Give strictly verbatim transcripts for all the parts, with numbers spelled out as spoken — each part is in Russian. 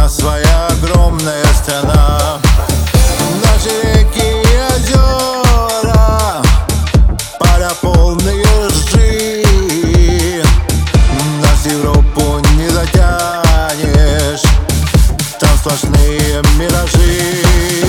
нас своя огромная страна. Наши реки и озера, поля полные ржи. Нас в Европу не затянешь, там сплошные миражи.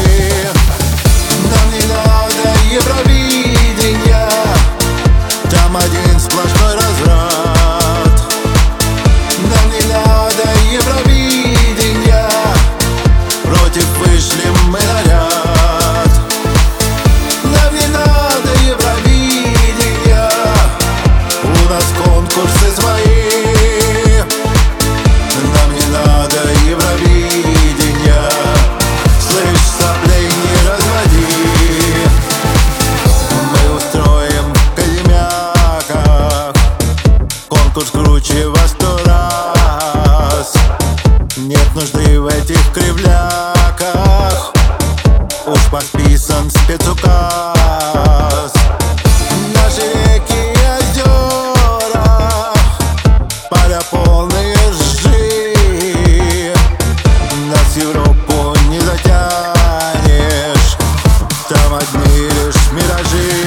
Нам не надо Евровидения, там один сплошной разврат. Нам не надо Евровидения, против вышли мы наряд. Нам не надо Евровидения, у нас конкурсы свои. Нам не надо Евровидения, слышь, соплей не разводи. Мы устроим в Коземяках конкурс круче во сто раз. Нет нужды в этих кривляках, уж подписан спецуказ. Наши реки и озера, поля полные ржи. Нас в Европу не затянешь, там одни лишь миражи.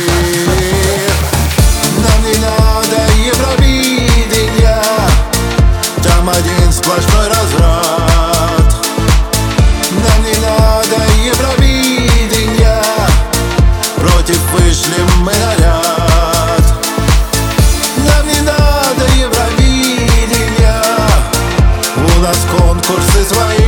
Нам не надо Евровидения, там один сплошной разврат. Нам не надо Евровидения, против вышли мы наряд. Нам не надо Евровидения, у нас конкурсы свои.